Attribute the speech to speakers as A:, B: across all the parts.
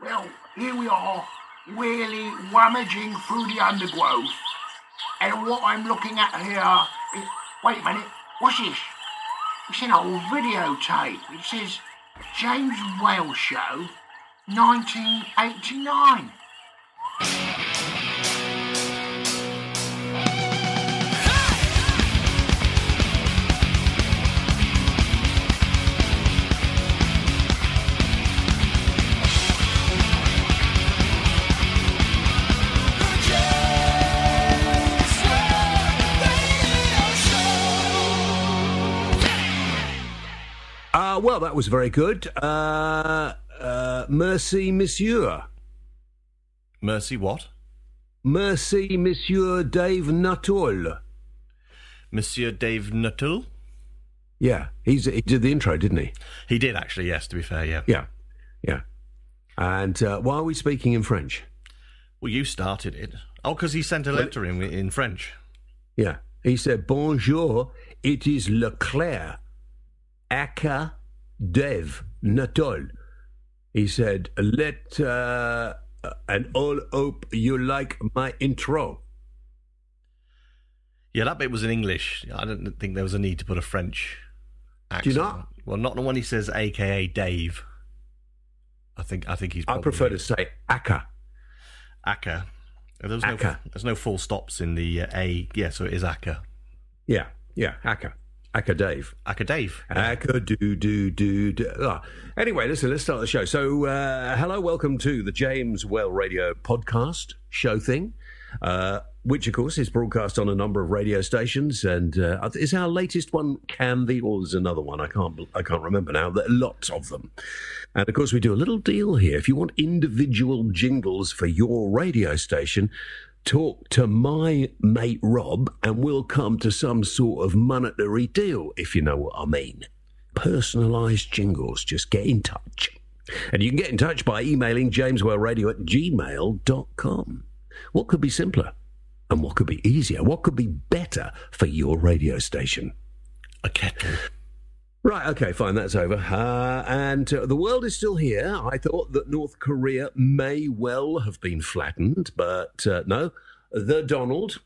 A: Well, here we are, really rummaging through the undergrowth. And what I'm looking at here is... Wait a minute, what's this? It's an old videotape. It says James Whale Show, 1989.
B: Well, that was very good. Merci, monsieur.
C: Mercy what?
B: Merci, monsieur Dave Nuttall.
C: Monsieur Dave Nuttall?
B: Yeah, he did the intro, didn't he?
C: He did, actually, yes, to be fair, yeah.
B: Yeah. And why are we speaking in French?
C: Well, you started it. Oh, because he sent a letter in French.
B: Yeah. He said, Bonjour, it is Leclerc. Aka Dave Nuttall. He said, let and all hope you like my intro.
C: Yeah, that bit was in English. I don't think there was a need to put a French accent.
B: Do you not?
C: Well, not when he says AKA Dave. I think he's probably...
B: I prefer to say Aka.
C: Aka.
B: Aka.
C: There's no full stops in the A. Yeah, so it is Aka.
B: Yeah, Aka. Aka Dave.
C: Aka Dave.
B: Aka do. Anyway, listen, let's start the show. So, hello, welcome to the James Well Radio podcast show thing, which, of course, is broadcast on a number of radio stations. And is our latest one Candy, or there's another one? I can't remember now. There are lots of them. And, of course, we do a little deal here. If you want individual jingles for your radio station, talk to my mate Rob and we'll come to some sort of monetary deal, if you know what I mean. Personalised jingles, just get in touch. And you can get in touch by emailing jameswellradio@gmail.com. What could be simpler? And what could be easier? What could be better for your radio station?
C: A kettle.
B: Right, okay, fine, that's over. And the world is still here. I thought that North Korea may well have been flattened, but no. The Donald,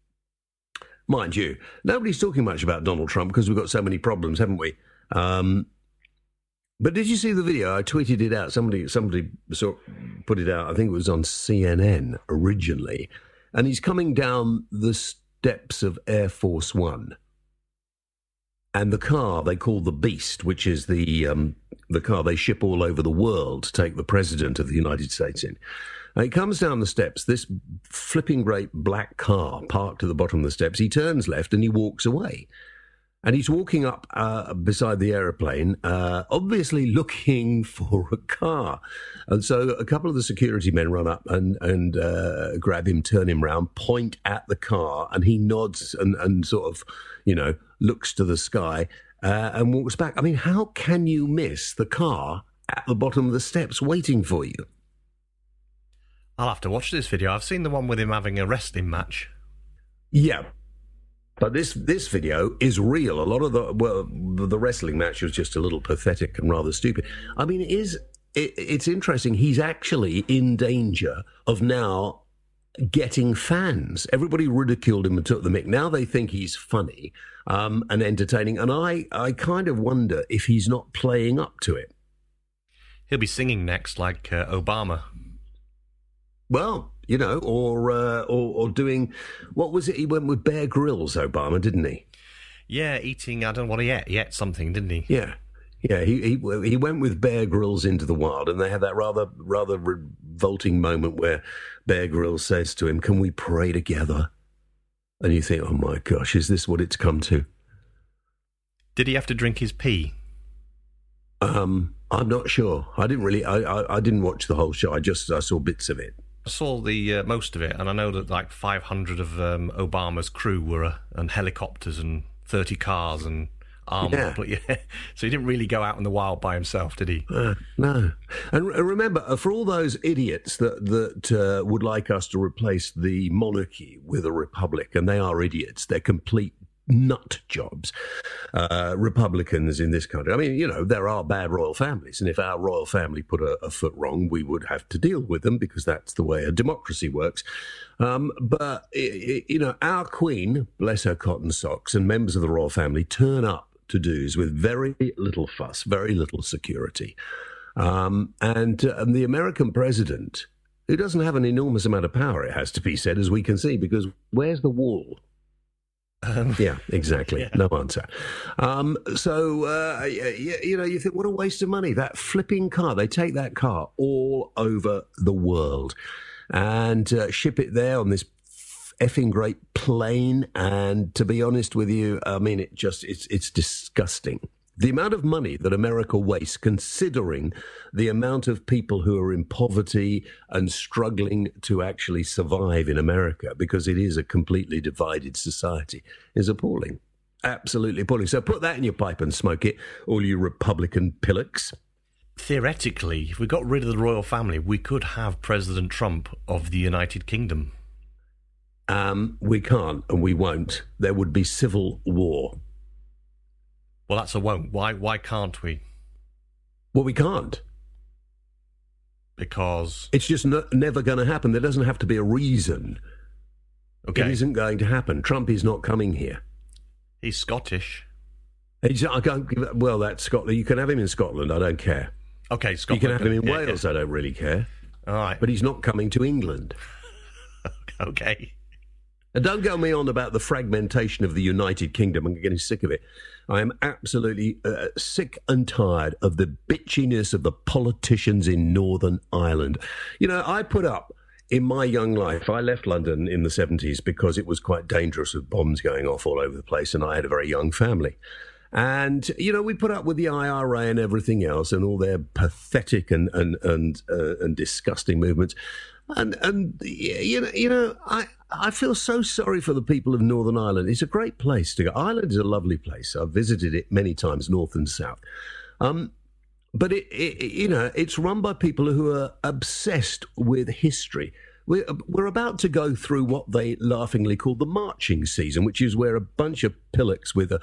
B: mind you, nobody's talking much about Donald Trump because we've got so many problems, haven't we? But did you see the video? I tweeted it out. Somebody put it out. I think it was on CNN originally. And he's coming down the steps of Air Force One. And the car they call the Beast, which is the car they ship all over the world to take the president of the United States in. And he comes down the steps, this flipping great black car parked at the bottom of the steps. He turns left and he walks away. And he's walking up beside the aeroplane, obviously looking for a car. And so a couple of the security men run up and grab him, turn him round, point at the car, and he nods and sort of, looks to the sky and walks back. I mean, how can you miss the car at the bottom of the steps waiting for you?
C: I'll have to watch this video. I've seen the one with him having a wrestling match.
B: Yeah. But this video is real. A lot of the wrestling match was just a little pathetic and rather stupid. I mean, it's interesting. He's actually in danger of now getting fans. Everybody ridiculed him and took the mick. Now they think he's funny and entertaining. And I kind of wonder if he's not playing up to it.
C: He'll be singing next like Obama.
B: Well, or doing, what was it? He went with Bear Grylls, Obama, didn't he?
C: Yeah, eating, I don't know what he ate. He ate something, didn't he?
B: Yeah. He went with Bear Grylls into the wild, and they had that rather revolting moment where Bear Grylls says to him, "Can we pray together?" And you think, oh my gosh, is this what it's come to?
C: Did he have to drink his pee?
B: I'm not sure. I didn't watch the whole show. I saw bits of it.
C: I saw the most of it, and I know that like 500 of Obama's crew were and helicopters and 30 cars and armour.
B: Yeah.
C: But yeah, so he didn't really go out in the wild by himself, did he?
B: No. And remember, for all those idiots that would like us to replace the monarchy with a republic, and they are idiots, they're complete nut jobs, Republicans in this country. I mean, you know, there are bad royal families, and if our royal family put a foot wrong, we would have to deal with them because that's the way a democracy works. But, you know, our Queen, bless her cotton socks, and members of the royal family turn up to do's with very little fuss, very little security. And the American president, who doesn't have an enormous amount of power, it has to be said, as we can see, because where's the wall? Yeah, exactly. Yeah. No answer. You know, you think, what a waste of money. That flipping car, they take that car all over the world and ship it there on this effing great plane. And to be honest with you, I mean, it's disgusting. The amount of money that America wastes, considering the amount of people who are in poverty and struggling to actually survive in America, because it is a completely divided society, is appalling. Absolutely appalling. So put that in your pipe and smoke it, all you Republican pillocks.
C: Theoretically, if we got rid of the royal family, we could have President Trump of the United Kingdom.
B: We can't and we won't. There would be civil war.
C: Well, that's a won't. Why can't we?
B: Well, we can't.
C: Because?
B: It's just never going to happen. There doesn't have to be a reason.
C: Okay.
B: It isn't going to happen. Trump is not coming here.
C: He's Scottish.
B: Well, that's Scotland. You can have him in Scotland. I don't care.
C: Okay, Scotland.
B: You can have him in Wales. Yeah. I don't really care.
C: All right.
B: But he's not coming to England.
C: Okay.
B: And don't go me on about the fragmentation of the United Kingdom. I'm getting sick of it. I am absolutely sick and tired of the bitchiness of the politicians in Northern Ireland. You know, I put up, in my young life, I left London in the 70s because it was quite dangerous with bombs going off all over the place, and I had a very young family. And, you know, we put up with the IRA and everything else and all their pathetic and disgusting movements. And you know, I feel so sorry for the people of Northern Ireland. It's a great place to go. Ireland is a lovely place. I've visited it many times, north and south. But you know, it's run by people who are obsessed with history. We're about to go through what they laughingly call the marching season, which is where a bunch of pillocks with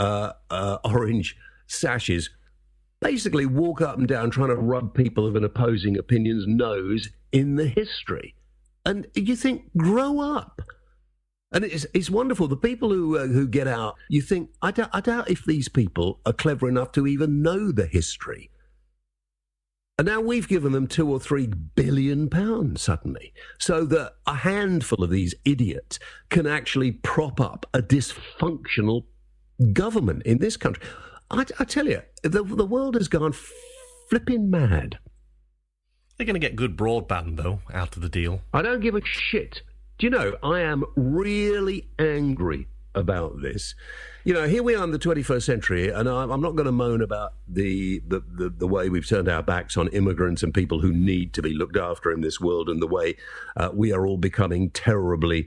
B: orange sashes basically walk up and down trying to rub people of an opposing opinion's nose in the history. And you think, grow up. And it's wonderful. The people who get out, you think, I doubt if these people are clever enough to even know the history. And now we've given them £2 or £3 billion suddenly, so that a handful of these idiots can actually prop up a dysfunctional government in this country. I tell you, the world has gone flipping mad.
C: They're going to get good broadband, though, out of the deal.
B: I don't give a shit. Do you know, I am really angry about this. You know, here we are in the 21st century, and I'm not going to moan about the way we've turned our backs on immigrants and people who need to be looked after in this world, and the way we are all becoming terribly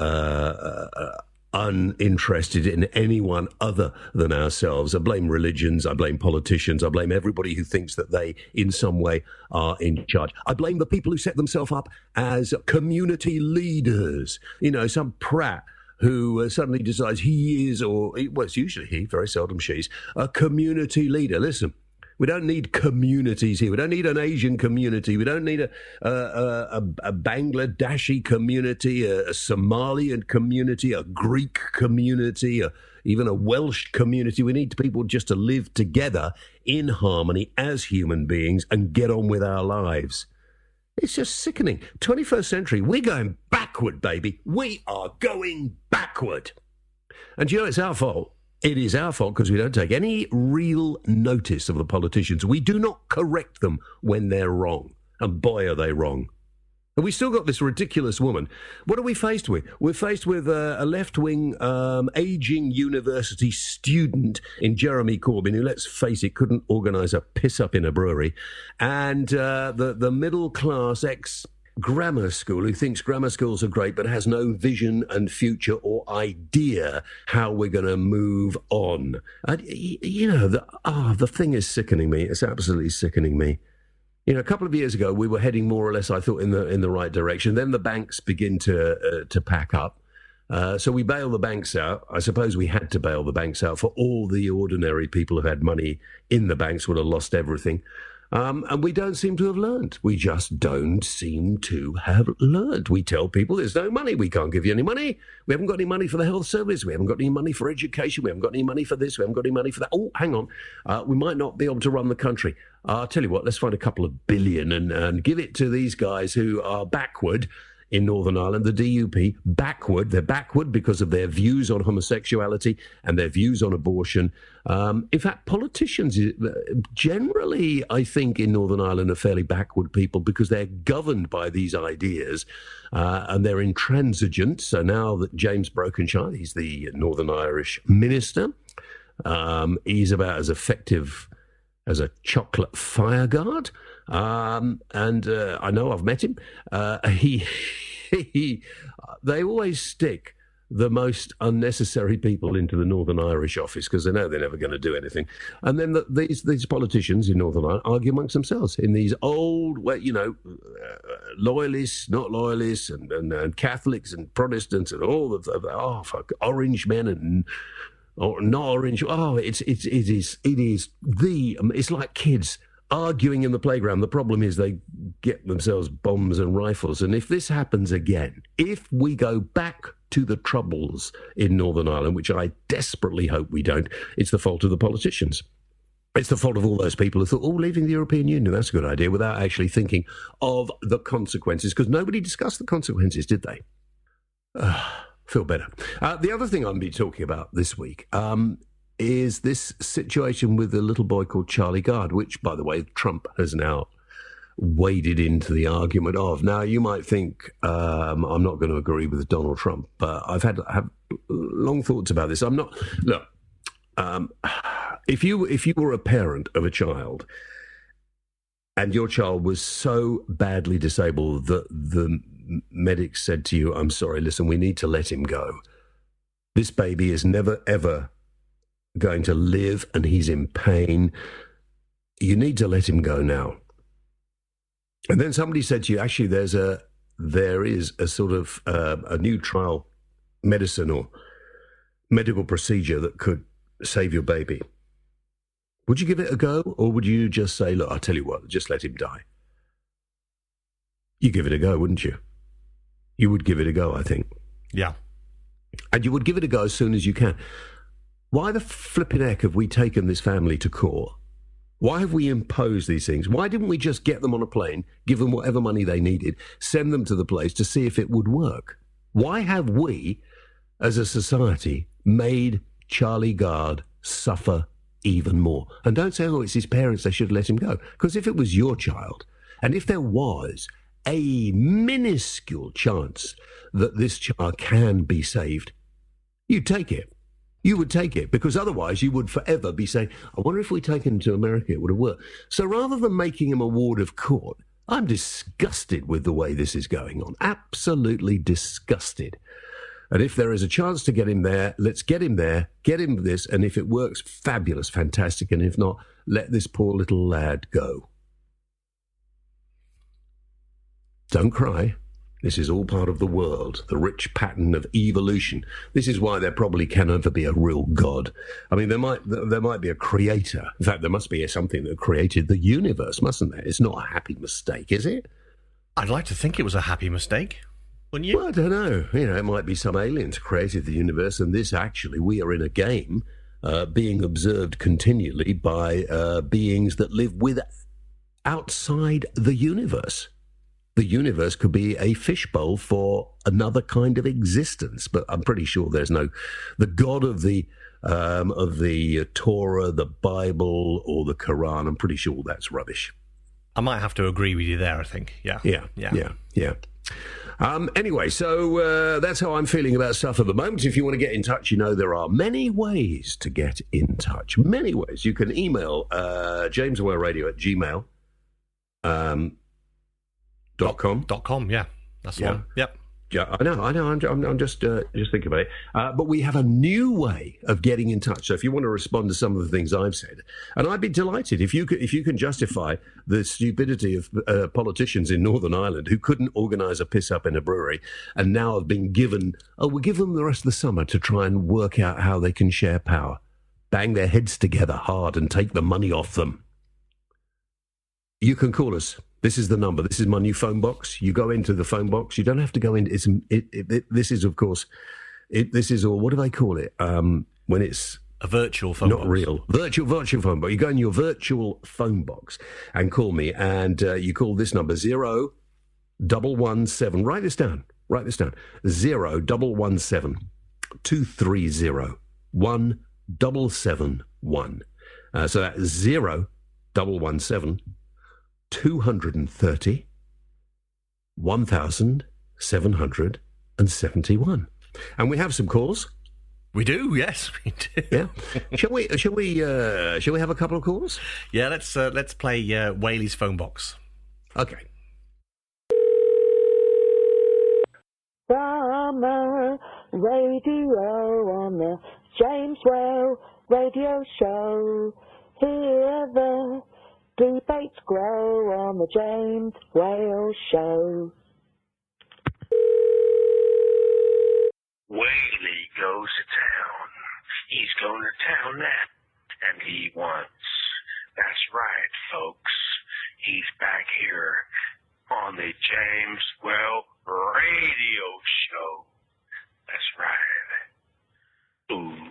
B: uninterested in anyone other than ourselves. I blame religions, I blame politicians, I blame everybody who thinks that they in some way are in charge. I blame the people who set themselves up as community leaders. You know, some prat who suddenly decides he is, or, well, it's usually he, very seldom she's, a community leader. Listen, we don't need communities here. We don't need an Asian community. We don't need a Bangladeshi community, a Somalian community, a Greek community, even a Welsh community. We need people just to live together in harmony as human beings and get on with our lives. It's just sickening. 21st century, we're going backward, baby. We are going backward. And you know, it's our fault. It is our fault because we don't take any real notice of the politicians. We do not correct them when they're wrong. And boy, are they wrong. And we still got this ridiculous woman. What are we faced with? We're faced with a left-wing, ageing university student in Jeremy Corbyn, who, let's face it, couldn't organise a piss-up in a brewery, and the middle-class ex-grammar school who thinks grammar schools are great but has no vision and future or idea how we're going to move on. You know, the thing is sickening me. It's absolutely sickening me. You know, a couple of years ago, we were heading more or less, I thought, in the right direction. Then the banks begin to pack up. So we bail the banks out. I suppose we had to bail the banks out for all the ordinary people who had money in the banks would have lost everything. And we don't seem to have learned. We just don't seem to have learned. We tell people there's no money. We can't give you any money. We haven't got any money for the health service. We haven't got any money for education. We haven't got any money for this. We haven't got any money for that. Oh, hang on. We might not be able to run the country. I'll tell you what, let's find a couple of billion and give it to these guys who are backward in Northern Ireland, the DUP, backward. They're backward because of their views on homosexuality and their views on abortion. In fact, politicians generally, I think, in Northern Ireland are fairly backward people because they're governed by these ideas and they're intransigent. So now that James Brokenshire, he's the Northern Irish minister, he's about as effective as a chocolate fireguard. And I know I've met him. They always stick the most unnecessary people into the Northern Irish office because they know they're never going to do anything. And then these politicians in Northern Ireland argue amongst themselves in these old, loyalists, not loyalists, and Catholics and Protestants and all of Orange men and not orange. Oh, it is it's like kids arguing in the playground. The problem is they get themselves bombs and rifles. And if this happens again, if we go back to the Troubles in Northern Ireland, which I desperately hope we don't, it's the fault of the politicians. It's the fault of all those people who thought, leaving the European Union, that's a good idea, without actually thinking of the consequences, because nobody discussed the consequences, did they? Feel better. The other thing I'm going to be talking about this week is this situation with a little boy called Charlie Gard, which, by the way, Trump has now waded into the argument of. Now, you might think I'm not going to agree with Donald Trump, but I've had long thoughts about this. I'm not. Look, if you were a parent of a child and your child was so badly disabled that the medics said to you, "I'm sorry, listen, we need to let him go. This baby is never, ever going to live and he's in pain. You need to let him go now." And then somebody said to you, actually, there is a sort of a new trial medicine or medical procedure that could save your baby. Would you give it a go, or would you just say, look, I'll tell you what, just let him die? You give it a go, wouldn't you? You would give it a go, I think.
C: Yeah.
B: And you would give it a go as soon as you can. Why the flipping heck have we taken this family to court? Why have we imposed these things? Why didn't we just get them on a plane, give them whatever money they needed, send them to the place to see if it would work? Why have we, as a society, made Charlie Gard suffer even more? And don't say, it's his parents, they should let him go. Because if it was your child, and if there was a minuscule chance that this child can be saved, you'd take it. You would take it, because otherwise you would forever be saying, I wonder if we take him to America, it would have worked. So rather than making him a ward of court, I'm disgusted with the way this is going on. Absolutely disgusted. And if there is a chance to get him there, let's get him there, get him this, and if it works, fabulous, fantastic, and if not, let this poor little lad go. Don't cry. This is all part of the world, the rich pattern of evolution. This is why there probably can never be a real God. I mean, there might be a creator. In fact, there must be something that created the universe, mustn't there? It's not a happy mistake, is it?
C: I'd like to think it was a happy mistake, wouldn't you?
B: Well, I don't know. It might be some aliens created the universe, and this actually, we are in a game being observed continually by beings that live outside the universe. The universe could be a fishbowl for another kind of existence, but I'm pretty sure there's the God of the Torah, the Bible, or the Quran. I'm pretty sure that's rubbish.
C: I might have to agree with you there, I think. Yeah.
B: Anyway, so that's how I'm feeling about stuff at the moment. If you want to get in touch, there are many ways to get in touch. Many ways. You can email jameswellradio@gmail.com.
C: .com, yeah. That's the one. Yep.
B: I know. I'm just thinking about it. But we have a new way of getting in touch. So if you want to respond to some of the things I've said, and I'd be delighted if you can justify the stupidity of politicians in Northern Ireland who couldn't organise a piss up in a brewery, and now have been given. Oh, we'll give them the rest of the summer to try and work out how they can share power, bang their heads together hard, and take the money off them. You can call us. This is the number. This is my new phone box. You go into the phone box. You don't have to go in. This is, of course, this is, or what do they call it? When it's
C: a virtual phone box.
B: Not real. Virtual phone box. You go in your virtual phone box and call me, and you call this number 0117. Write this down. 0117 230 1771. So that's 0117 230 1771. And we have some calls.
C: We do, yes, we do.
B: Yeah. Shall we have a couple of calls?
C: Yeah, let's play Whaley's phone box.
B: Okay.
D: Summer radio on the James Whale radio show. Hear the debates grow on the James Whale show.
E: Whaley goes to town. He's going to town now, and he wants. That's right, folks. He's back here on the James Whale radio show. That's right. Ooh.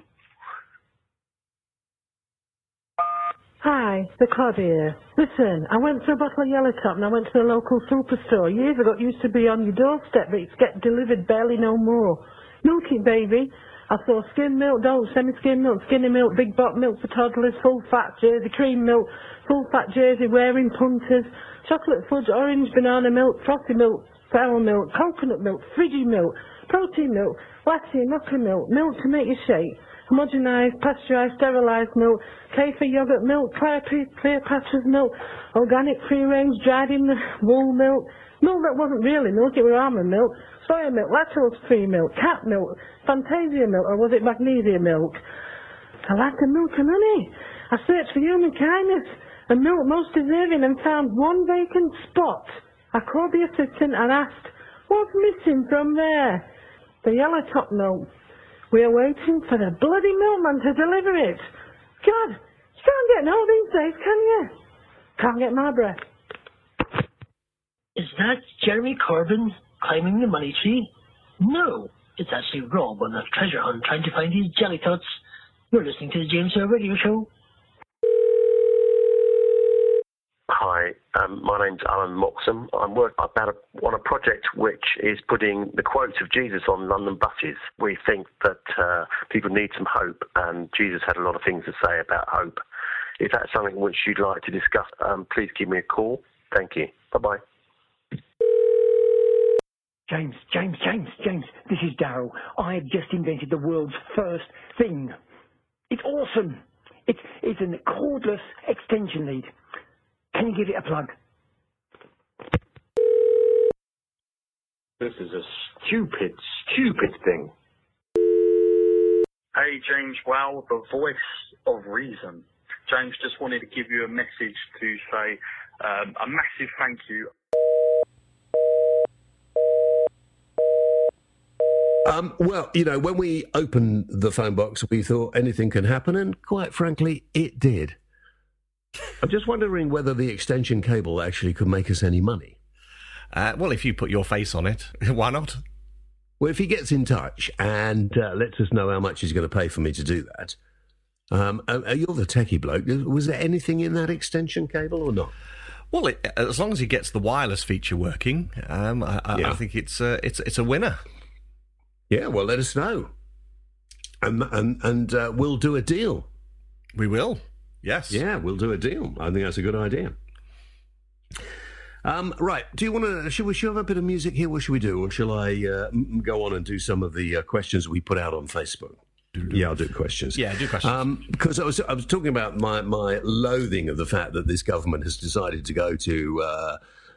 D: Hi, the Cod here. Listen, I went for a bottle of Yellow Top and I went to the local superstore. Years ago it used to be on your doorstep, but it's get delivered barely no more. Milk it, baby. I saw skim milk, don't, semi-skim milk, skinny milk, big bot milk for toddlers, full-fat Jersey cream milk, full-fat Jersey wearing punters, chocolate fudge, orange banana milk, frosty milk, sour milk, coconut milk, fridgy milk, protein milk, lassie, knocker milk, milk to make you shake, homogenised, pasteurised, sterilised milk, kefir yogurt milk, Cleopatra's milk, organic free-range, dried-in wool milk, milk that wasn't really milk, it was almond milk, soya milk, lactose-free milk, cat milk, Fantasia milk, or was it magnesia milk? I like the milk and honey. I searched for human kindness and milk most deserving and found one vacant spot. I called the assistant and asked, what's missing from there? The Yellow Top milk. We are waiting for the bloody milkman to deliver it. God, you can't get no these days, can you? Can't get my breath.
F: Is that Jeremy Corbyn climbing the money tree? No, it's actually Rob on the treasure hunt trying to find his jelly tots. You're listening to the James Whale Radio Show.
E: Hi, my name's Alan Moxham. I'm working on a project which is putting the quotes of Jesus on London buses. We think that people need some hope, and Jesus had a lot of things to say about hope. If that's something which you'd like to discuss, please give me a call. Thank you. Bye-bye.
G: James, this is Darryl. I have just invented the world's first thing. It's awesome. It's a cordless extension lead. Can you give it a plug?
E: This is a stupid thing.
H: Hey, James Whale, the voice of reason. James, just wanted to give you a message to say a massive thank you.
B: Well, when we opened the phone box, we thought anything can happen, and quite frankly, it did. I'm just wondering whether the extension cable actually could make us any money.
C: Well, if you put your face on it, why not?
B: Well, if he gets in touch and lets us know how much he's going to pay for me to do that, you're the techie bloke. Was there anything in that extension cable or not?
C: Well, as long as he gets the wireless feature working, I think it's a winner.
B: Yeah, well, let us know, and we'll do a deal.
C: We will. Yes.
B: Yeah, we'll do a deal. I think that's a good idea. Right. Do you want to? Should we have a bit of music here? What should we do? Or shall I go on and do some of the questions we put out on Facebook? Yeah, I'll do questions.
C: Yeah, do questions.
B: Because I was talking about my loathing of the fact that this government has decided to go to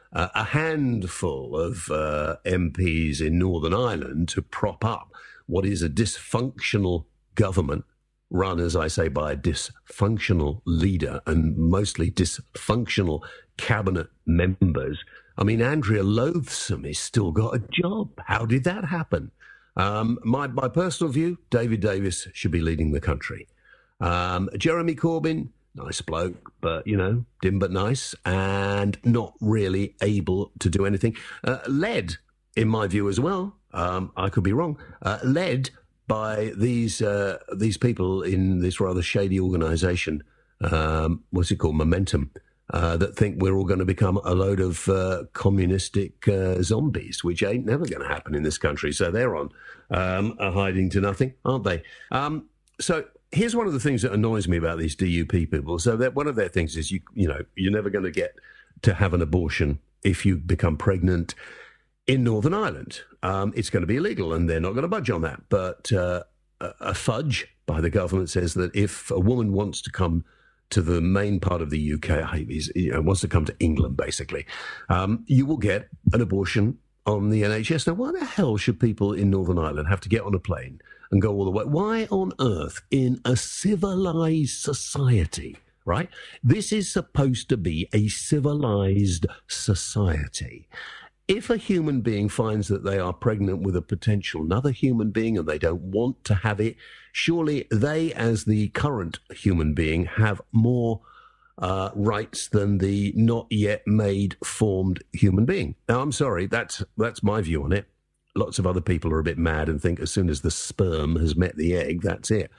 B: a handful of MPs in Northern Ireland to prop up what is a dysfunctional government run, as I say, by a dysfunctional leader and mostly dysfunctional cabinet members. I mean, Andrea Loathsome has still got a job. How did that happen? My personal view, David Davis should be leading the country. Jeremy Corbyn, nice bloke, but, dim but nice, and not really able to do anything. Led, in my view as well, I could be wrong, led by these people in this rather shady organisation, what's it called, Momentum, that think we're all going to become a load of communistic zombies, which ain't never going to happen in this country. So they're on a hiding to nothing, aren't they? So here's one of the things that annoys me about these DUP people. So that one of their things is, you're never going to get to have an abortion if you become pregnant in Northern Ireland. It's going to be illegal, and they're not going to budge on that. But a fudge by the government says that if a woman wants to come to the main part of the UK, wants to come to England, basically, you will get an abortion on the NHS. Now, why the hell should people in Northern Ireland have to get on a plane and go all the way? Why on earth, in a civilised society, right? This is supposed to be a civilised society. If a human being finds that they are pregnant with a potential another human being and they don't want to have it, surely they, as the current human being, have more rights than the not yet made formed human being. Now, I'm sorry, that's my view on it. Lots of other people are a bit mad and think as soon as the sperm has met the egg, that's it.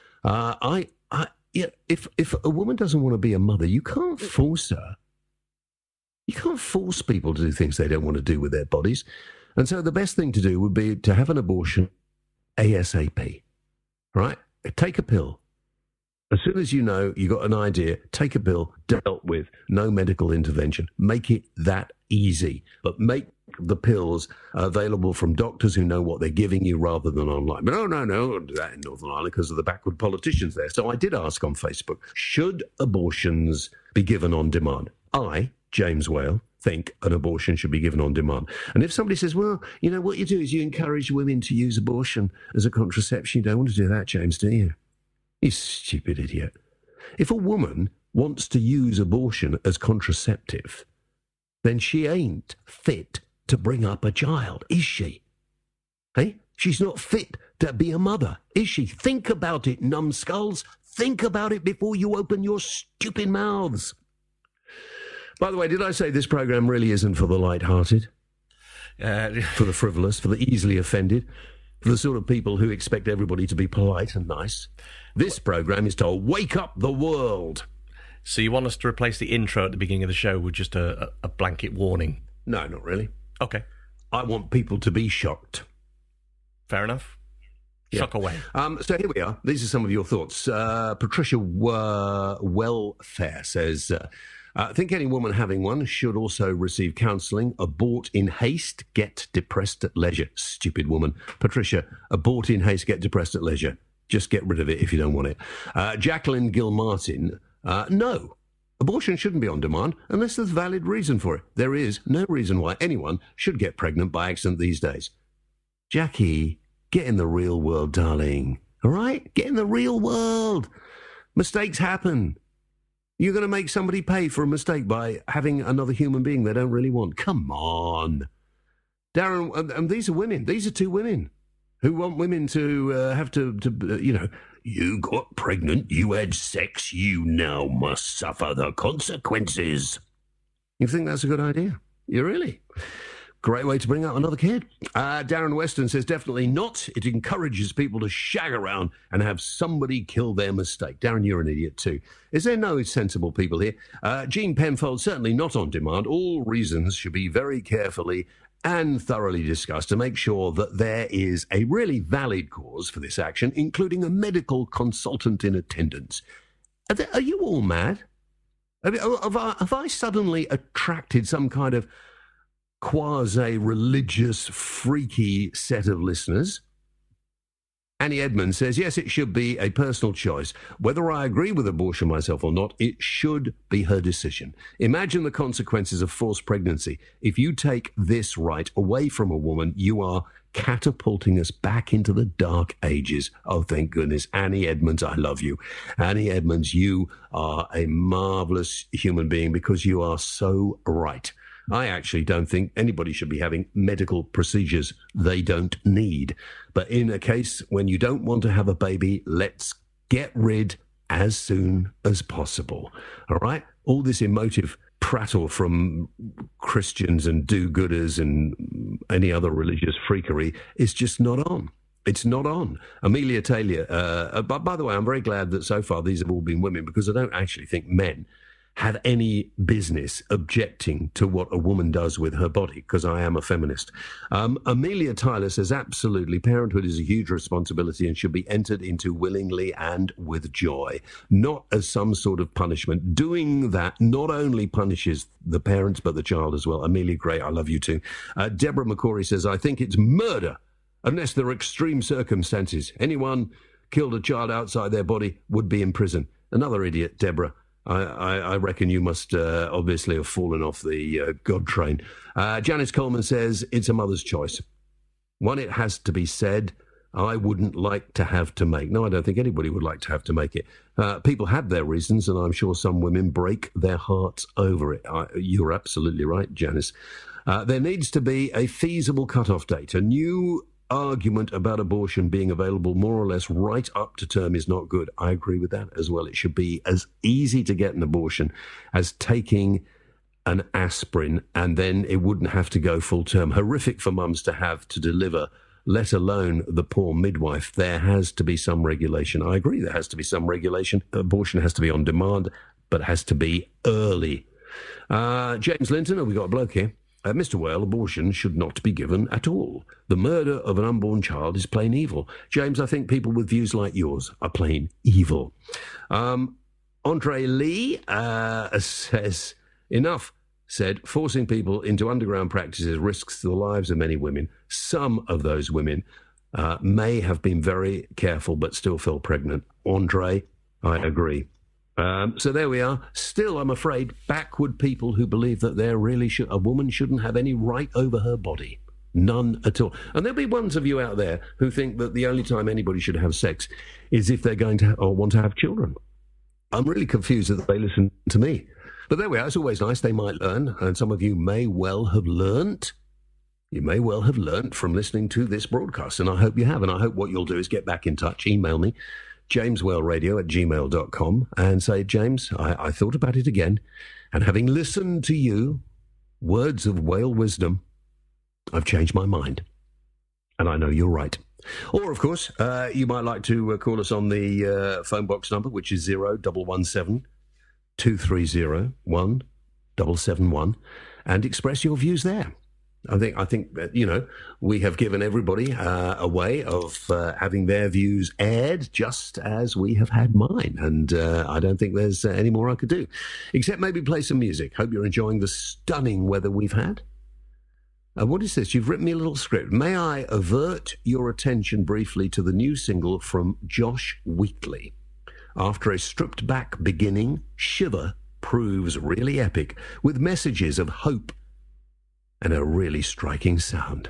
B: If a woman doesn't want to be a mother, you can't force her. You can't force people to do things they don't want to do with their bodies. And so the best thing to do would be to have an abortion ASAP, right? Take a pill. As soon as you got an idea, take a pill, dealt with, no medical intervention. Make it that easy. But make the pills available from doctors who know what they're giving you rather than online. But no, don't do that in Northern Ireland because of the backward politicians there. So I did ask on Facebook, should abortions be given on demand? I, James Whale, think an abortion should be given on demand. And if somebody says, well, what you do is you encourage women to use abortion as a contraception, you don't want to do that, James, do you? You stupid idiot. If a woman wants to use abortion as contraceptive, then she ain't fit to bring up a child, is she? Hey? She's not fit to be a mother, is she? Think about it, numbskulls. Think about it before you open your stupid mouths. By the way, did I say this programme really isn't for the light-hearted? For the frivolous, for the easily offended, for the sort of people who expect everybody to be polite and nice? This programme is to wake up the world.
C: So you want us to replace the intro at the beginning of the show with just a blanket warning?
B: No, not really.
C: Okay. I
B: want people to be shocked.
C: Fair enough. Shock away.
B: So here we are. These are some of your thoughts. Patricia Welfare says... I think any woman having one should also receive counselling. Abort in haste, get depressed at leisure. Stupid woman. Patricia, abort in haste, get depressed at leisure. Just get rid of it if you don't want it. Jacqueline Gilmartin, no. Abortion shouldn't be on demand unless there's valid reason for it. There is no reason why anyone should get pregnant by accident these days. Jackie, get in the real world, darling. All right? Get in the real world. Mistakes happen. You're going to make somebody pay for a mistake by having another human being they don't really want. Come on. Darren, and these are women. These are two women who want women to have to you got pregnant, you had sex, you now must suffer the consequences. You think that's a good idea? You really? Great way to bring out another kid. Darren Weston says, definitely not. It encourages people to shag around and have somebody kill their mistake. Darren, you're an idiot too. Is there no sensible people here? Jean Penfold, certainly not on demand. All reasons should be very carefully and thoroughly discussed to make sure that there is a really valid cause for this action, including a medical consultant in attendance. Are you all mad? Have I suddenly attracted some kind of quasi-religious, freaky set of listeners? Annie Edmonds says, yes, it should be a personal choice. Whether I agree with abortion myself or not, it should be her decision. Imagine the consequences of forced pregnancy. If you take this right away from a woman, you are catapulting us back into the dark ages. Oh, thank goodness. Annie Edmonds, I love you. Annie Edmonds, you are a marvellous human being because you are so right. I actually don't think anybody should be having medical procedures they don't need. But in a case when you don't want to have a baby, let's get rid as soon as possible. All right? All this emotive prattle from Christians and do-gooders and any other religious freakery is just not on. It's not on. Amelia Taylor, but by the way, I'm very glad that so far these have all been women because I don't actually think men have any business objecting to what a woman does with her body, because I am a feminist. Amelia Tyler says, absolutely, parenthood is a huge responsibility and should be entered into willingly and with joy, not as some sort of punishment. Doing that not only punishes the parents, but the child as well. Amelia Gray, I love you too. Deborah McCory says, I think it's murder, unless there are extreme circumstances. Anyone killed a child outside their body would be in prison. Another idiot, Deborah. I reckon you must obviously have fallen off the God train. Janice Coleman says, it's a mother's choice. One, it has to be said, I wouldn't like to have to make. No, I don't think anybody would like to have to make it. People have their reasons, and I'm sure some women break their hearts over it. You're absolutely right, Janice. There needs to be a feasible cut-off date. A new argument about abortion being available more or less right up to term is not good. I agree with that as well. It should be as easy to get an abortion as taking an aspirin, and then it wouldn't have to go full term. Horrific for mums to have to deliver, let alone the poor midwife. There has to be some regulation. I agree there has to be some regulation. Abortion has to be on demand, but it has to be early. James Linton, have we got a bloke here? Mr. Whale, abortion should not be given at all. The murder of an unborn child is plain evil. James, I think people with views like yours are plain evil. Andre Lee says, enough said, forcing people into underground practices risks the lives of many women. Some of those women may have been very careful but still fell pregnant. Andre, I agree. So there we are. Still, I'm afraid, backward people who believe that a woman shouldn't have any right over her body. None at all. And there'll be ones of you out there who think that the only time anybody should have sex is if they're going to or want to have children. I'm really confused that they listen to me. But there we are. It's always nice. They might learn. And some of you may well have learnt. You may well have learnt from listening to this broadcast. And I hope you have. And I hope what you'll do is get back in touch. Email me. jameswhaleradio@gmail.com and say, James, I thought about it again, and having listened to you, words of whale wisdom, I've changed my mind. And I know you're right. Or, of course, you might like to call us on the phone box number, which is 0117 230 1771, and express your views there. I think that, we have given everybody a way of having their views aired just as we have had mine. And I don't think there's any more I could do, except maybe play some music. Hope you're enjoying the stunning weather we've had. What is this? You've written me a little script. May I avert your attention briefly to the new single from Josh Wheatley? After a stripped-back beginning, Shiver proves really epic, with messages of hope and a really striking sound.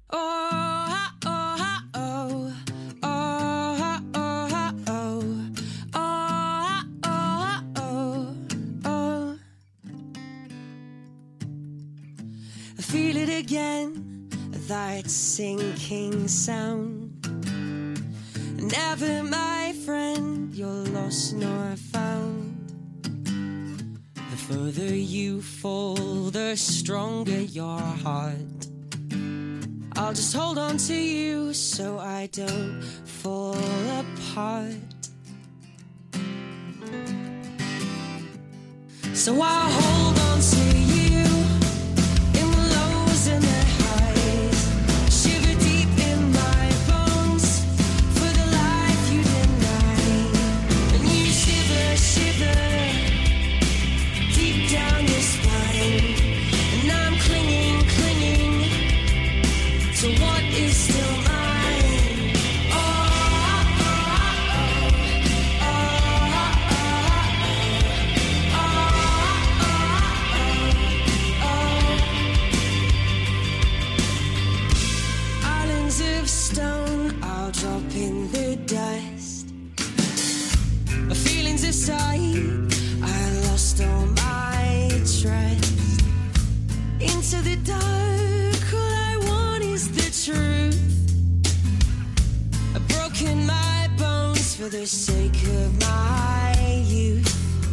I: Feel it again, that sinking sound. Never, my friend, you're lost nor found. The further you fall, the stronger your heart. I'll just hold on to you so I don't fall apart. So I'll hold on to you.
J: So what is still mine? Oh,
I: sake of my youth.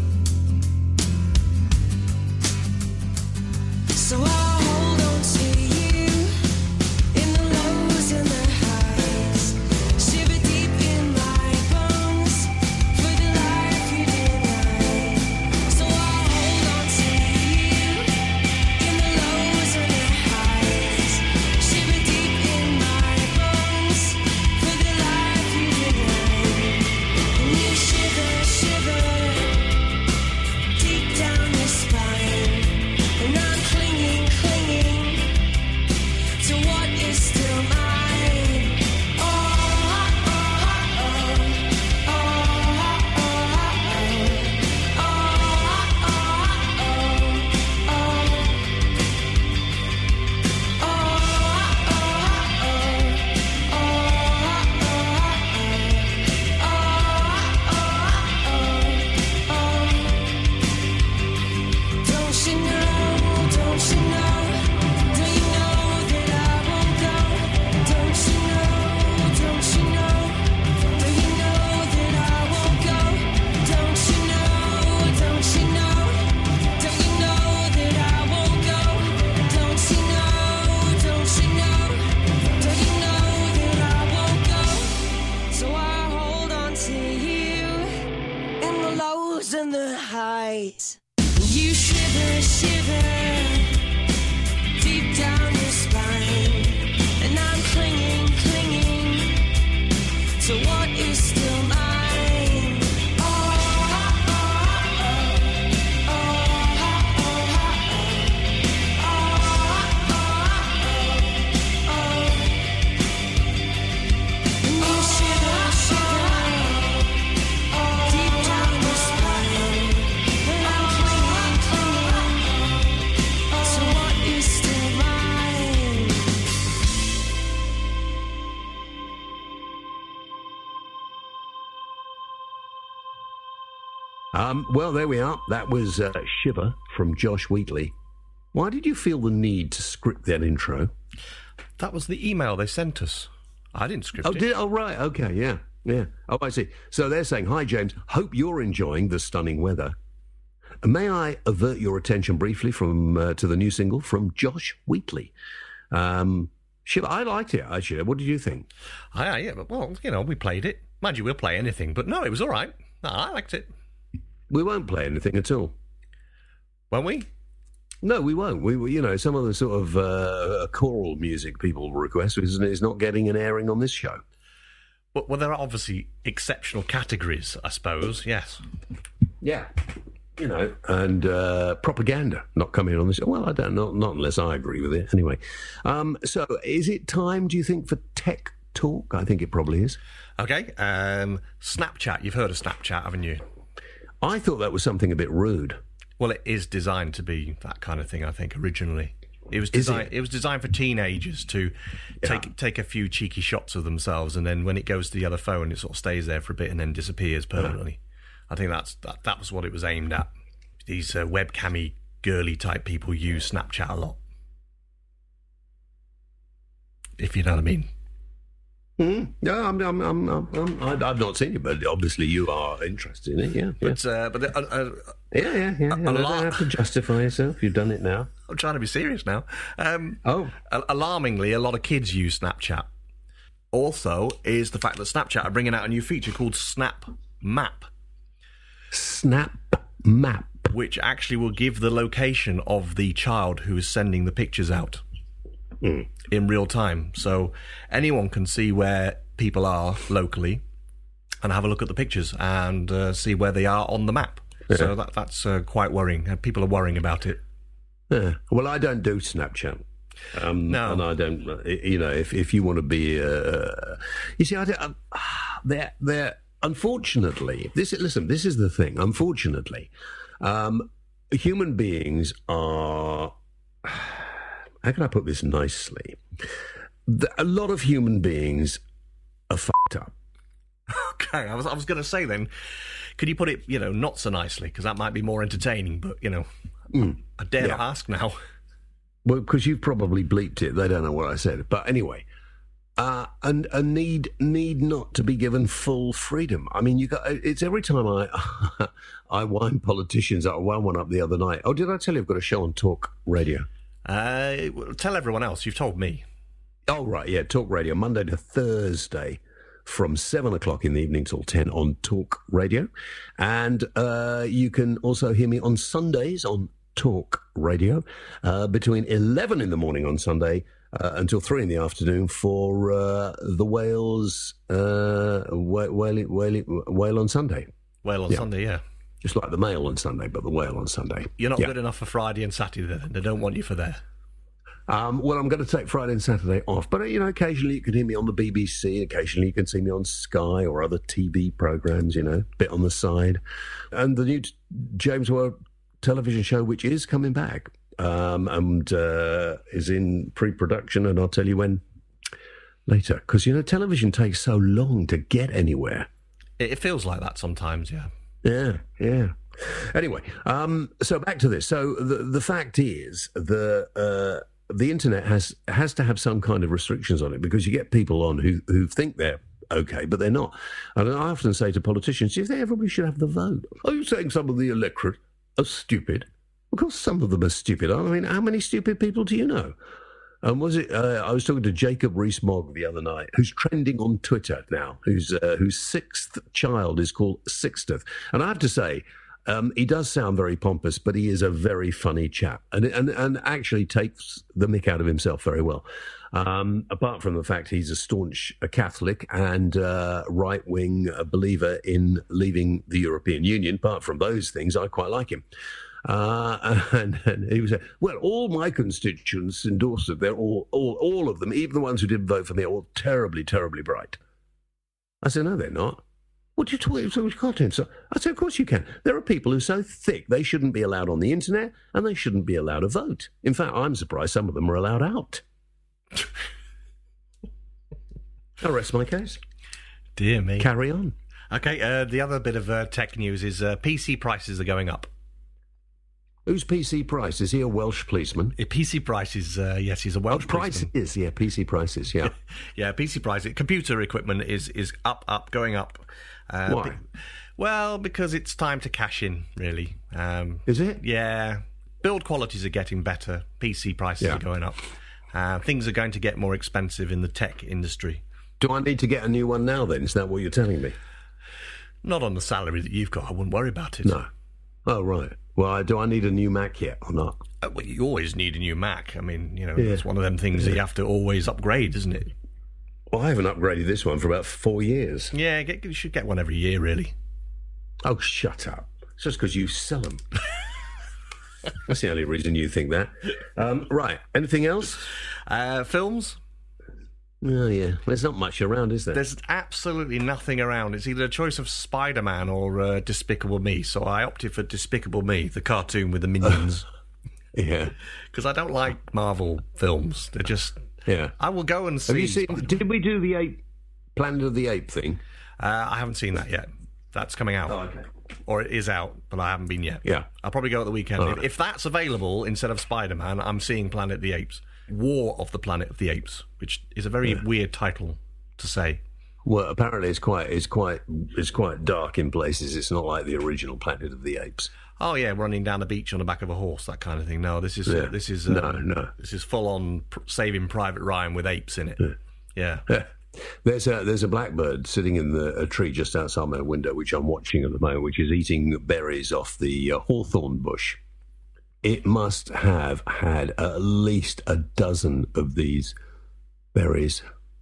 I: So I'll hold on to you in the lows and the highs. Shiver deep in my bones for the life you deny. So I'll hold on to you in the lows and the highs. Shiver deep in my bones for the life you deny. And you shiver, shiver deep down your spine. And I'm clinging, clinging to what is still mine. Oh, oh, oh, oh, oh, oh, oh, Don't you know, don't you know, do you know that I won't go? Don't you know, don't you know, do you know that I won't go? Don't you know, don't you know, do you know that I won't go? Don't you know, don't you know, do you know that I won't go? So I hold on to you in the lows and the highs. You shiver, shiver deep down your spine. And I'm clinging, clinging to what is still mine. Oh, oh, oh, oh, oh, oh, oh. And you shiver, shiver deep down your spine. And I'm clinging, clinging to what is still mine.
B: Well, there we are. That was Shiver from Josh Wheatley. Why did you feel the need to script that intro?
C: That was the email they sent us. I didn't script it.
B: Oh, right. Okay, yeah. Oh, I see. So they're saying, "Hi, James. Hope you're enjoying the stunning weather. May I avert your attention briefly to the new single from Josh Wheatley? Shiver, I liked it, actually. What did you think?
C: Yeah, but, well, we played it. Mind you, we'll play anything. But no, it was all right. No, I liked it.
B: We won't play anything at all.
C: Won't we?
B: No, we won't. We some of the sort of choral music people request is not getting an airing on this show.
C: Well, there are obviously exceptional categories, I suppose, yes.
B: Yeah. And propaganda not coming on this. Well, I don't know, not unless I agree with it. Anyway, so is it time, do you think, for tech talk? I think it probably is.
C: Okay, Snapchat. You've heard of Snapchat, haven't you?
B: I thought that was something a bit rude.
C: Well, it is designed to be that kind of thing, I think, originally. It was designed for teenagers to take a few cheeky shots of themselves, and then when it goes to the other phone, it sort of stays there for a bit and then disappears permanently. I think that was what it was aimed at. These webcammy, girly type people use Snapchat a lot. If you know what I mean.
B: No, I've not seen it, but obviously you are interested in it. Yeah.
C: Yeah.
B: You don't have to justify yourself. You've done it now.
C: I'm trying to be serious now. Alarmingly, a lot of kids use Snapchat. Also, is the fact that Snapchat are bringing out a new feature called Snap Map.
B: Snap Map,
C: which actually will give the location of the child who is sending the pictures out. In real time, so anyone can see where people are locally and have a look at the pictures and see where they are on the map. Yeah. So that's quite worrying. People are worrying about it.
B: Yeah. Well, I don't do Snapchat.
C: No,
B: and I don't. If you want to be, you see, they're unfortunately. This is the thing. Unfortunately, human beings are. How can I put this nicely? A lot of human beings are fucked up.
C: Okay, I was going to say then, could you put it, not so nicely, because that might be more entertaining, but, I dare not ask now.
B: Well, because you've probably bleeped it. They don't know what I said. But anyway, and need not to be given full freedom. I mean, it's every time I wind politicians up. I wound one up the other night. Oh, did I tell you I've got a show on Talk Radio?
C: Tell everyone else. You've told me.
B: Oh, right, yeah, Talk Radio, Monday to Thursday from 7 o'clock in the evening till 10 on Talk Radio. And you can also hear me on Sundays on Talk Radio between 11 in the morning on Sunday until 3 in the afternoon for the Wales Whale on Sunday.
C: Whale on Sunday, yeah.
B: Just like the Mail on Sunday, but the Whale on Sunday.
C: You're not good enough for Friday and Saturday then. They don't want you for there.
B: Well, I'm going to take Friday and Saturday off. But, occasionally you can hear me on the BBC. Occasionally you can see me on Sky or other TV programmes, bit on the side. And the new James World television show, which is coming back, and is in pre-production, and I'll tell you when later. Because, television takes so long to get anywhere.
C: It feels like that sometimes, yeah.
B: Yeah. Anyway, so back to this. So the fact is the internet has to have some kind of restrictions on it, because you get people on who think they're okay, but they're not. And I often say to politicians, do you think everybody should have the vote? Are you saying some of the electorate are stupid? Of course some of them are stupid. I mean, how many stupid people do you know? And I was talking to Jacob Rees-Mogg the other night, who's trending on Twitter now, whose sixth child is called Sixteth. And I have to say, he does sound very pompous, but he is a very funny chap, and actually takes the mick out of himself very well. Apart from the fact he's a staunch Catholic and right-wing believer in leaving the European Union. Apart from those things, I quite like him. And he was saying, well, all my constituents endorsed it. They're all of them, even the ones who didn't vote for me, are all terribly, terribly bright. I said, no, they're not. What do you talk about so much content? So I said, of course you can. There are people who are so thick they shouldn't be allowed on the internet, and they shouldn't be allowed to vote. In fact, I'm surprised some of them are allowed out. I'll rest my case.
C: Dear me.
B: Carry on.
C: Okay, the other bit of tech news is PC prices are going up.
B: Who's PC Price? Is he a Welsh policeman?
C: PC Price is, yes, he's a Welsh policeman.
B: Prices, yeah, PC Prices, yeah.
C: Yeah, PC Price. Computer equipment is up, going up.
B: Why?
C: Well, because it's time to cash in, really.
B: Is it?
C: Yeah. Build qualities are getting better. PC prices are going up. Things are going to get more expensive in the tech industry.
B: Do I need to get a new one now, then? Is that what you're telling me?
C: Not on the salary that you've got. I wouldn't worry about it.
B: No. Oh, right. Well, do I need a new Mac yet or not?
C: Well, you always need a new Mac. I mean, it's one of them things that you have to always upgrade, isn't it?
B: Well, I haven't upgraded this one for about 4 years.
C: Yeah, you should get one every year, really.
B: Oh, shut up. It's just because you sell them. That's the only reason you think that. Right. Anything else?
C: Films?
B: Oh, yeah. There's not much around, is there?
C: There's absolutely nothing around. It's either a choice of Spider-Man or Despicable Me. So I opted for Despicable Me, the cartoon with the minions.
B: Yeah.
C: Because I don't like Marvel films. They're just...
B: Yeah.
C: I will go and see...
B: Have you seen... Did we do the Planet of the Apes thing?
C: I haven't seen that yet. That's coming out.
B: Oh, okay.
C: Or it is out, but I haven't been yet.
B: Yeah.
C: I'll probably go at the weekend.
B: Right.
C: If that's available instead of Spider-Man, I'm seeing Planet of the Apes. War of the Planet of the Apes, which is a very weird title to say.
B: Well, apparently it's quite dark in places. It's not like the original Planet of the Apes.
C: Oh yeah, running down the beach on the back of a horse, that kind of thing. No, this is
B: no.
C: This is full on Saving Private Ryan with apes in it. Yeah.
B: There's a blackbird sitting in a tree just outside my window, which I'm watching at the moment, which is eating berries off the hawthorn bush. It must have had at least a dozen of these berries.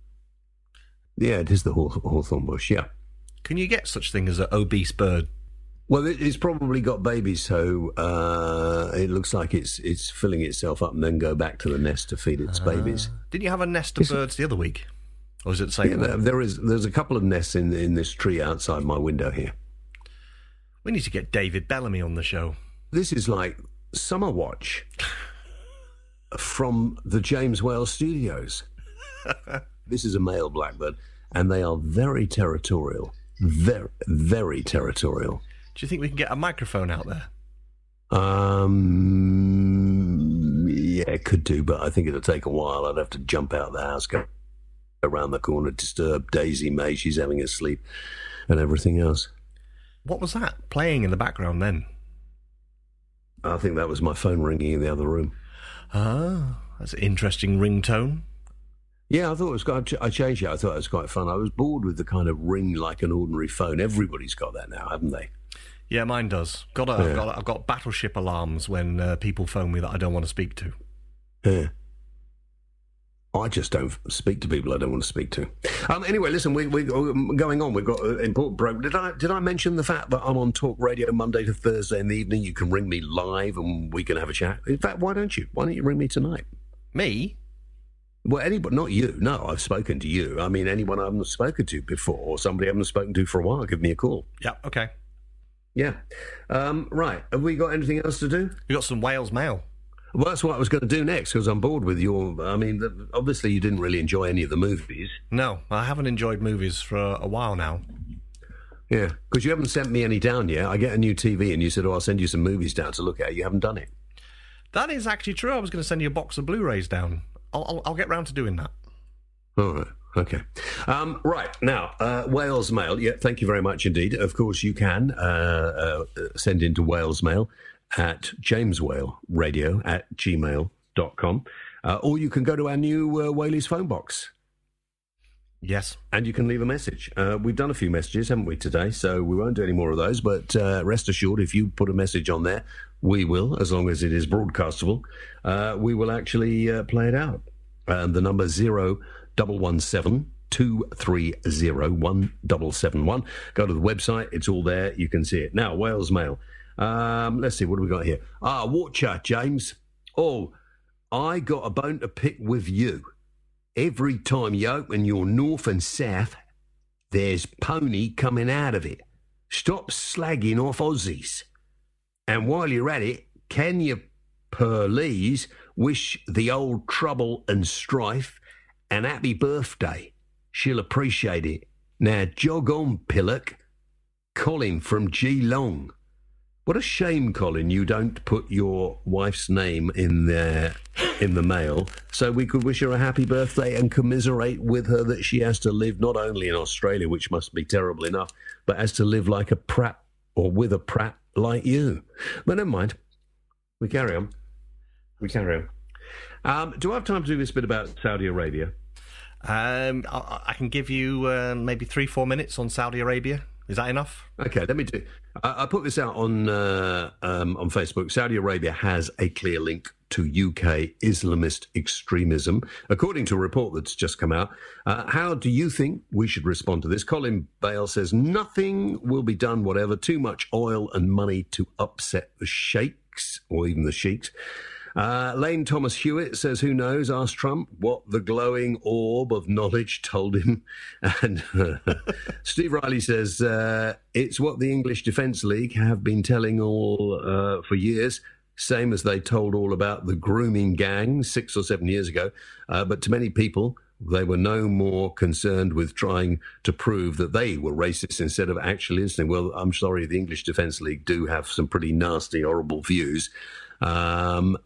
B: Yeah, it is the hawthorn bush, yeah.
C: Can you get such thing as an obese bird?
B: Well, it's probably got babies, so it looks like it's filling itself up and then go back to the nest to feed its babies.
C: Didn't you have a nest of birds the other week? Or is it the same?
B: Yeah, there's a couple of nests in this tree outside my window here.
C: We need to get David Bellamy on the show.
B: This is like Summer Watch from the James Whale Studios. This is a male blackbird, and they are very territorial. Very, very territorial.
C: Do you think we can get a microphone out there?
B: Yeah, it could do, but I think it'll take a while. I'd have to jump out of the house, go around the corner disturb Daisy May. She's having a sleep and everything else.
C: What was that playing in the background then?
B: I think that was my phone ringing in the other room.
C: Ah, that's an interesting ringtone.
B: Yeah, I thought it was quite... I changed it. I thought it was quite fun. I was bored with the kind of ring like an ordinary phone. Everybody's got that now, haven't they?
C: Yeah, mine does. I've got battleship alarms when people phone me that I don't want to speak to.
B: Yeah. I just don't speak to people I don't want to speak to. Anyway, listen, we're going on. We've got an important program. Did I mention the fact that I'm on Talk Radio Monday to Thursday in the evening? You can ring me live and we can have a chat. In fact, why don't you? Why don't you ring me tonight?
C: Me?
B: Well, anybody, not you. No, I've spoken to you. I mean, anyone I haven't spoken to before or somebody I haven't spoken to for a while, give me a call.
C: Yeah, okay.
B: Yeah. Right. Have we got anything else to do?
C: We got some Wales mail.
B: Well, that's what I was going to do next, because I'm bored with your... I mean, obviously you didn't really enjoy any of the movies.
C: No, I haven't enjoyed movies for a while now.
B: Yeah, because you haven't sent me any down yet. I get a new TV and you said, I'll send you some movies down to look at. You haven't done it.
C: That is actually true. I was going to send you a box of Blu-rays down. I'll get round to doing that.
B: All right. Okay. Right. Now, Wales Mail. Yeah, thank you very much indeed. Of course, you can send into Wales Mail at jameswhaleradio@gmail.com. Or you can go to our new Whaley's phone box.
C: Yes.
B: And you can leave a message. We've done a few messages, haven't we, today? So we won't do any more of those. But rest assured, if you put a message on there, we will, as long as it is broadcastable, we will actually play it out. The number 0117 230-1771. Go to the website. It's all there. You can see it. Now, Wales Mail. Let's see, what do we got here? Watcher, James. Oh, I got a bone to pick with you. Every time you open your north and south, there's pony coming out of it. Stop slagging off Aussies. And while you're at it, can you please wish the old trouble and strife an happy birthday? She'll appreciate it. Now, jog on, Pillock. Colin from Geelong. What a shame, Colin, you don't put your wife's name in there in the mail so we could wish her a happy birthday and commiserate with her that she has to live not only in Australia, which must be terrible enough, but has to live like a prat or with a prat like you. But never mind. We carry on. Do I have time to do this bit about Saudi Arabia?
C: I can give you maybe 3-4 minutes on Saudi Arabia. Is that enough?
B: Okay, let me do. I put this out on Facebook. Saudi Arabia has a clear link to UK Islamist extremism, according to a report that's just come out. How do you think we should respond to this? Colin Bale says nothing will be done, whatever. Too much oil and money to upset the sheikhs or even the sheiks. Lane Thomas Hewitt says, who knows, asked Trump what the glowing orb of knowledge told him. And Steve Riley says, it's what the English Defence League have been telling all for years, same as they told all about the grooming gang 6 or 7 years ago. But to many people, they were no more concerned with trying to prove that they were racist instead of actually listening. Well, I'm sorry, the English Defence League do have some pretty nasty, horrible views. You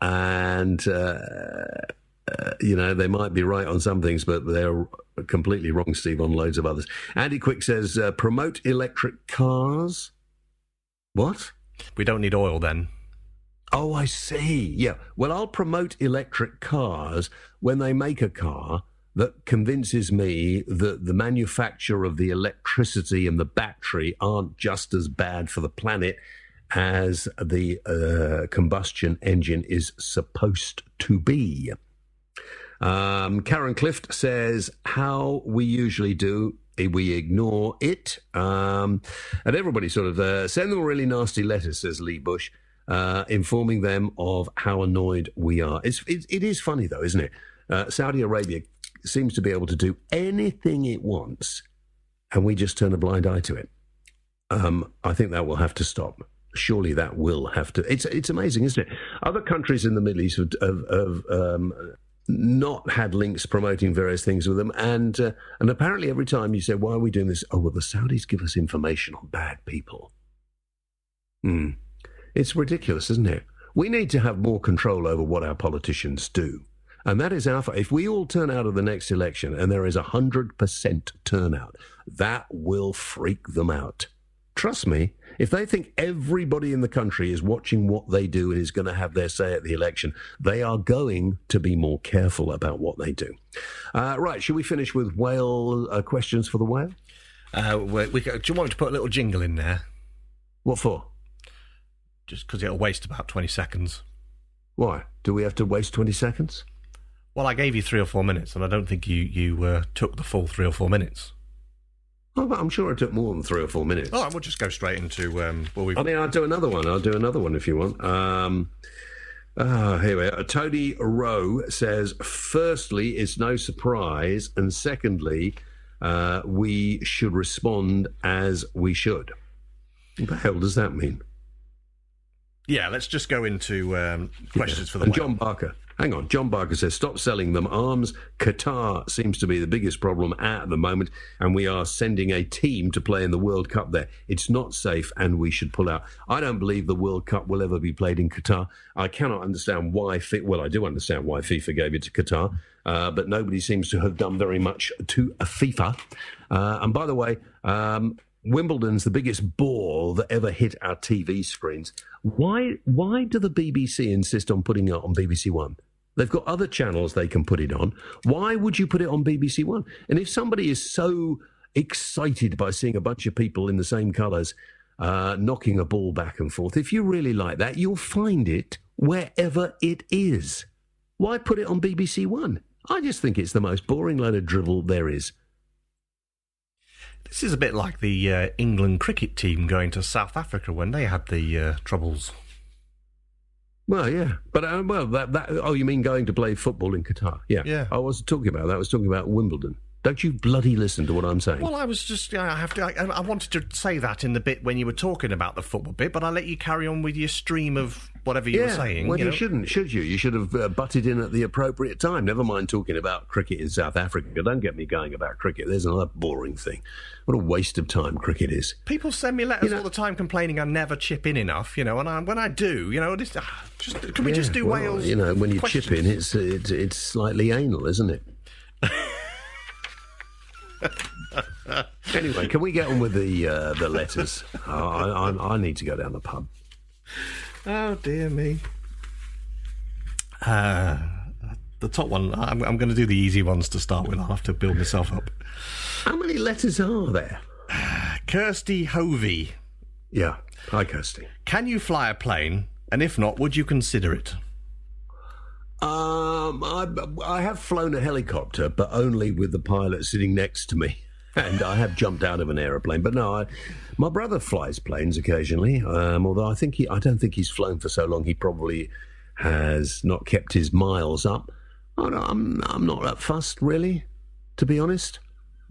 B: know, they might be right on some things, but they're completely wrong, Steve, on loads of others. Andy Quick says, promote electric cars. What?
C: We don't need oil then.
B: Oh, I see. Yeah. Well, I'll promote electric cars when they make a car that convinces me that the manufacture of the electricity and the battery aren't just as bad for the planet as the combustion engine is supposed to be. Karen Clift says, how we usually do, we ignore it. And everybody sort of send them really nasty letters, says Lee Bush, informing them of how annoyed we are. It is funny, though, isn't it? Saudi Arabia seems to be able to do anything it wants, and we just turn a blind eye to it. I think that will have to stop. Surely that will have to. It's amazing, isn't it? Other countries in the Middle East have not had links promoting various things with them, and apparently every time you say, why are we doing this? Oh, well, the Saudis give us information on bad people. It's ridiculous, isn't it? We need to have more control over what our politicians do. And that is our fight. If we all turn out of the next election and there is 100% turnout, that will freak them out. Trust me, if they think everybody in the country is watching what they do and is going to have their say at the election, they are going to be more careful about what they do. Right, should we finish with whale questions for the whale?
C: Do you want me to put a little jingle in there?
B: What for?
C: Just because it'll waste about 20 seconds.
B: Why? Do we have to waste 20 seconds?
C: Well, I gave you 3 or 4 minutes, and I don't think you took the full 3 or 4 minutes.
B: Oh, but I'm sure it took more than 3 or 4 minutes.
C: All right, we'll just go straight into...
B: I'll do another one. I'll do another one if you want. Here we are. Tony Rowe says, firstly, it's no surprise, and secondly, we should respond as we should. What the hell does that mean?
C: Yeah, let's just go into questions for the
B: And
C: whale.
B: John Barker. Hang on. John Barker says, stop selling them arms. Qatar seems to be the biggest problem at the moment, and we are sending a team to play in the World Cup there. It's not safe, and we should pull out. I don't believe the World Cup will ever be played in Qatar. I cannot understand why... Well, I do understand why FIFA gave it to Qatar, but nobody seems to have done very much to FIFA. And by the way... Wimbledon's the biggest ball that ever hit our TV screens. Why do the BBC insist on putting it on BBC One? They've got other channels they can put it on. Why would you put it on BBC One? And if somebody is so excited by seeing a bunch of people in the same colours knocking a ball back and forth, if you really like that, you'll find it wherever it is. Why put it on BBC One? I just think it's the most boring load of drivel there is.
C: This is a bit like the England cricket team going to South Africa when they had the troubles.
B: Well, yeah. But, you mean going to play football in Qatar? Yeah. I wasn't talking about that. I was talking about Wimbledon. Don't you bloody listen to what I'm saying?
C: Well, I was just... I wanted to say that in the bit when you were talking about the football bit, but I let you carry on with your stream of whatever you were saying.
B: Well, you shouldn't, should you? You should have butted in at the appropriate time. Never mind talking about cricket in South Africa. Don't get me going about cricket. There's another boring thing. What a waste of time cricket is.
C: People send me letters all the time complaining I never chip in enough, and when I do, can we just do Wales?
B: When you
C: questions?
B: chip in, it's slightly anal, isn't it? Anyway, can we get on with the letters? I need to go down the pub.
C: Oh dear me. The top one. I'm going to do the easy ones to start with. I'll have to build myself up.
B: How many letters are there?
C: Kirsty Hovey.
B: Yeah. Hi, Kirsty.
C: Can you fly a plane? And if not, would you consider it?
B: I have flown a helicopter, but only with the pilot sitting next to me. And I have jumped out of an aeroplane. But no, my brother flies planes occasionally, although I don't think he's flown for so long he probably has not kept his miles up. I'm not that fussed, really, to be honest.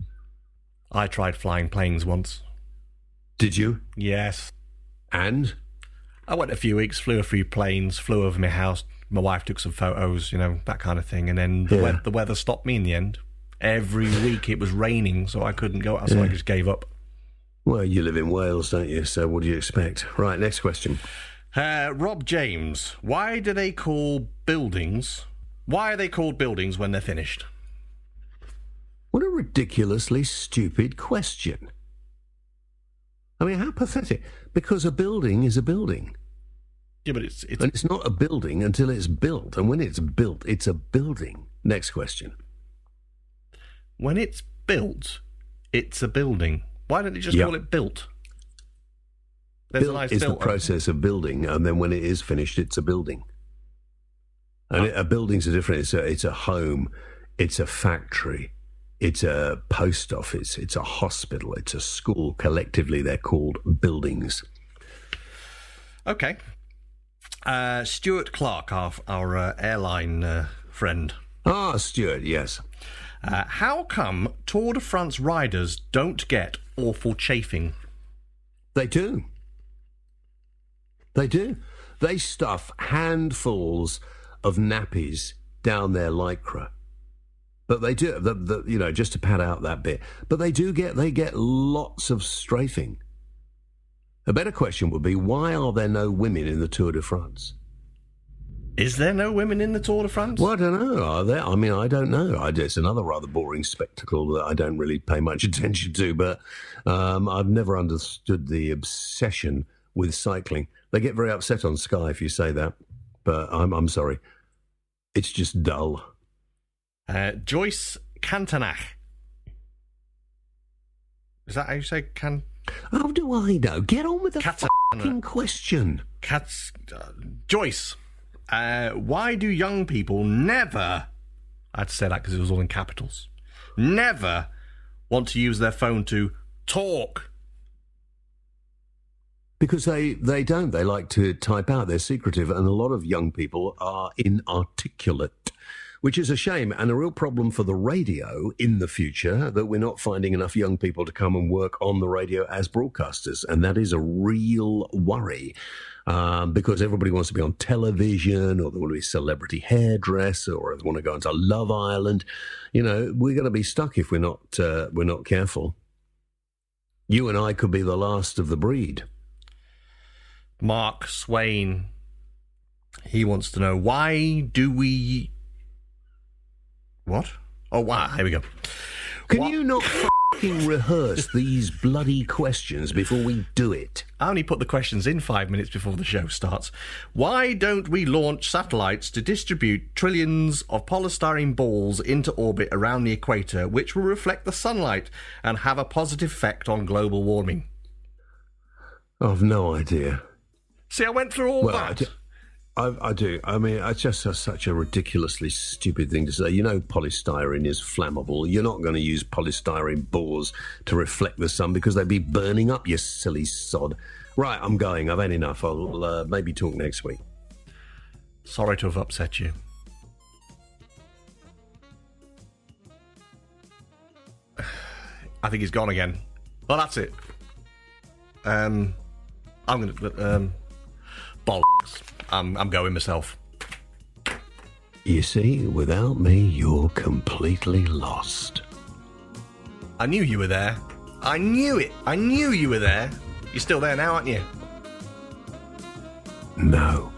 C: I tried flying planes once.
B: Did you?
C: Yes.
B: And?
C: I went a few weeks, flew a few planes, flew over my house. My wife took some photos, that kind of thing. And then the weather stopped me in the end. Every week it was raining, so I couldn't go out, so I just gave up.
B: Well, you live in Wales, don't you? So what do you expect? Right, next question.
C: Rob James, why are they called buildings when they're finished?
B: What a ridiculously stupid question. I mean, how pathetic. Because a building is a building.
C: Yeah, but it's...
B: And it's not a building until it's built. And when it's built, it's a building. Next question.
C: When it's built, it's a building. Why don't you just call it built?
B: Built is the process of building, and then when it is finished, it's a building. And a building's a different... It's a home. It's a factory. It's a post office. It's a hospital. It's a school. Collectively, they're called buildings.
C: Okay. Stuart Clark, our airline friend.
B: Ah, Stuart, yes.
C: How come Tour de France riders don't get awful chafing?
B: They do. They do. They stuff handfuls of nappies down their lycra. But they do, just to pad out that bit. But they get lots of strafing. A better question would be, why are there no women in the Tour de France?
C: Is there no women in the Tour de France?
B: Well, I don't know. Are there? I mean, I don't know. It's another rather boring spectacle that I don't really pay much attention to, but I've never understood the obsession with cycling. They get very upset on Sky if you say that, but I'm sorry. It's just dull.
C: Joyce Cantanach. Is that how you say can?
B: How do I know? Get on with the fucking question.
C: Joyce, why do young people never, I had to say that because it was all in capitals, never want to use their phone to talk?
B: Because they don't. They like to type out. They're secretive, and a lot of young people are inarticulate, which is a shame and a real problem for the radio in the future, that we're not finding enough young people to come and work on the radio as broadcasters. And that is a real worry, because everybody wants to be on television, or they want to be a celebrity hairdresser, or they want to go into Love Island. You know, we're going to be stuck if we're not careful. You and I could be the last of the breed.
C: Mark Swain, he wants to know, why do we... What? Oh, wow, here we go.
B: Can you not fucking rehearse these bloody questions before we do it?
C: I only put the questions in 5 minutes before the show starts. Why don't we launch satellites to distribute trillions of polystyrene balls into orbit around the equator, which will reflect the sunlight and have a positive effect on global warming?
B: I've no idea.
C: See, I went through all that.
B: I do. I mean, it's just such a ridiculously stupid thing to say. You know, polystyrene is flammable. You're not going to use polystyrene balls to reflect the sun because they'd be burning up, you silly sod. Right, I'm going. I've had enough. I'll maybe talk next week.
C: Sorry to have upset you. I think he's gone again. Well, that's it. I'm going to... bollocks. I'm going myself.
B: You see, without me, you're completely lost.
C: I knew you were there. I knew it. I knew you were there. You're still there now, aren't you?
B: No.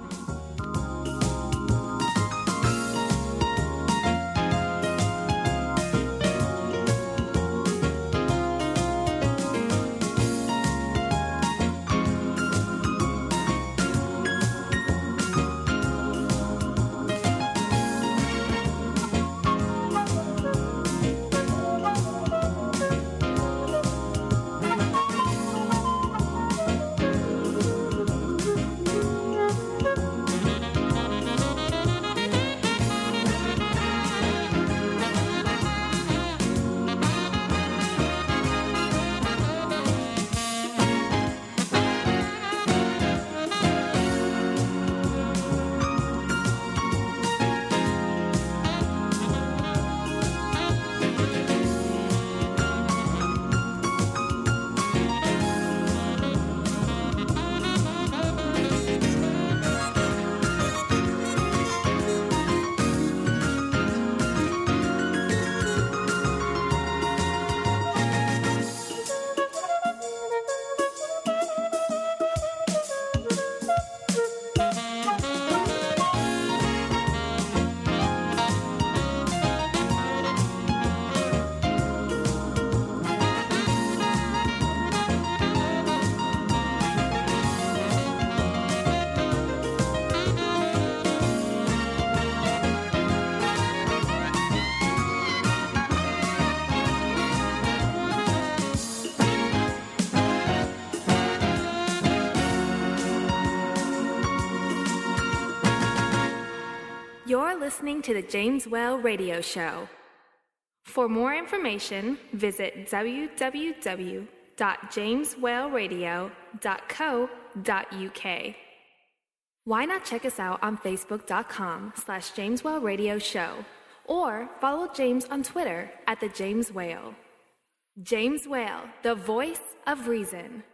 J: You're listening to the James Whale Radio Show. For more information, visit www.jameswhaleradio.co.uk. Why not check us out on Facebook.com/James Whale Radio Show, or follow James on Twitter @The James Whale. James Whale, the voice of reason.